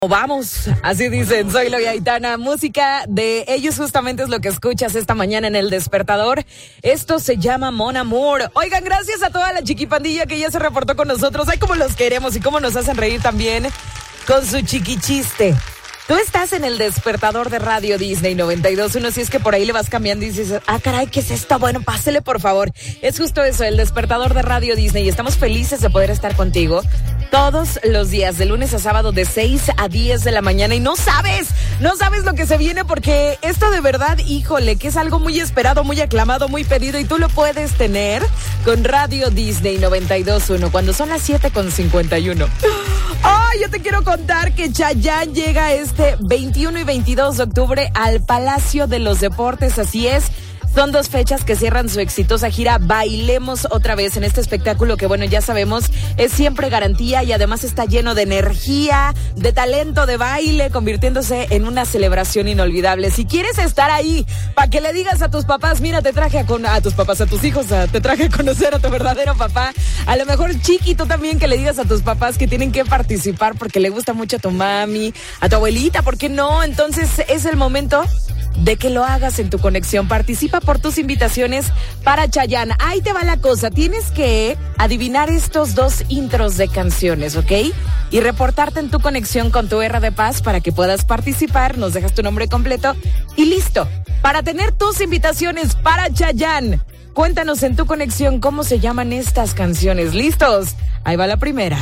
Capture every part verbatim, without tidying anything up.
Vamos, así dicen, soy Loy Aitana, música de ellos justamente es lo que escuchas esta mañana en El Despertador. Esto se llama Mon Amour. Oigan, gracias a toda la chiquipandilla que ya se reportó con nosotros. Ay, cómo los queremos y cómo nos hacen reír también con su chiquichiste. Tú estás en El Despertador de Radio Disney noventa y dos punto uno, si es que por ahí le vas cambiando y dices, ah, caray, ¿qué es esto? Bueno, pásele por favor. Es justo eso, El Despertador de Radio Disney, y estamos felices de poder estar contigo todos los días, de lunes a sábado, de seis a diez de la mañana. Y no sabes, no sabes lo que se viene, porque esto de verdad, híjole, que es algo muy esperado, muy aclamado, muy pedido, y tú lo puedes tener con Radio Disney noventa y dos punto uno, cuando son las siete con cincuenta y uno. ¡Ay, oh, yo te quiero contar que Chayanne llega este veintiuno y veintidós de octubre al Palacio de los Deportes, así es. Son dos fechas que cierran su exitosa gira Bailemos Otra Vez, en este espectáculo que, bueno, ya sabemos, es siempre garantía y además está lleno de energía, de talento, de baile, convirtiéndose en una celebración inolvidable. Si quieres estar ahí, para que le digas a tus papás, mira, te traje a, con, a tus papás, a tus hijos, a, te traje a conocer a tu verdadero papá. A lo mejor, chiquito, también que le digas a tus papás que tienen que participar porque le gusta mucho a tu mami, a tu abuelita, ¿por qué no? Entonces es el momento de que lo hagas en tu conexión. Participa por tus invitaciones para Chayanne. Ahí te va la cosa, tienes que adivinar estos dos intros de canciones, ¿ok? Y reportarte en tu conexión con tu R de Paz para que puedas participar. Nos dejas tu nombre completo y listo, para tener tus invitaciones para Chayanne. Cuéntanos en tu conexión cómo se llaman estas canciones. ¿Listos? Ahí va la primera.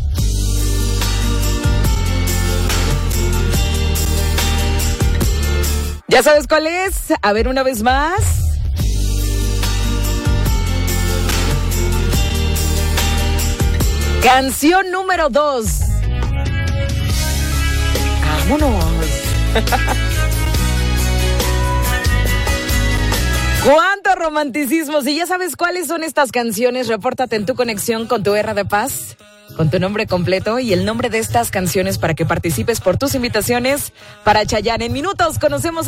¿Ya sabes cuál es? A ver, una vez más. Canción número dos. ¡Vámonos! ¡Cuánto romanticismo! Si ya sabes cuáles son estas canciones, repórtate en tu conexión con tu R de Paz, con tu nombre completo y el nombre de estas canciones para que participes por tus invitaciones para Chayanne. En minutos conocemos